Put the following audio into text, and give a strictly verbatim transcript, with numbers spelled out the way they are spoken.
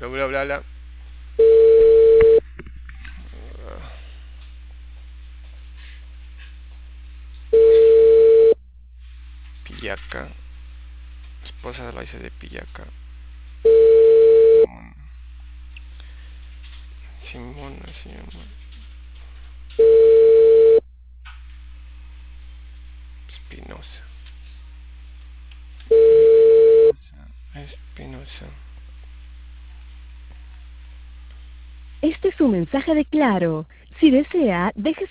Bla, bla, bla, bla. Pillaca. Esposa de Loaiza de Pillaca. Simona, Simona. Espinosa. Espinosa. Este es un mensaje de Claro. Si desea, deje